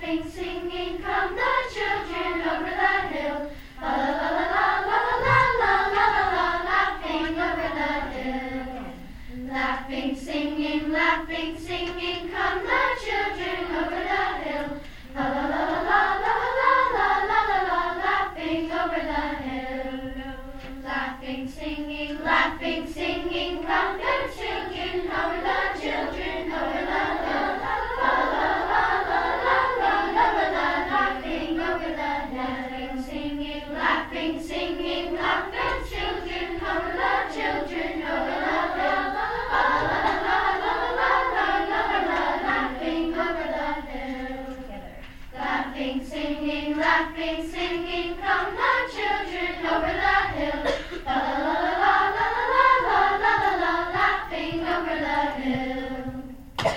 laughing, singing, come the children over the hill. La la la la la la la la la la, laughing over the hill. Laughing, singing, come the children over the hill. La la la la la la la la la la, laughing over the hill. Laughing, singing, come the children over the children over the hill. La la la la la la la la la, laughing over the hill. Laughing, singing, come the children over the children over the hill. La la la la la la la la la, laughing over the hill. Laughing, singing,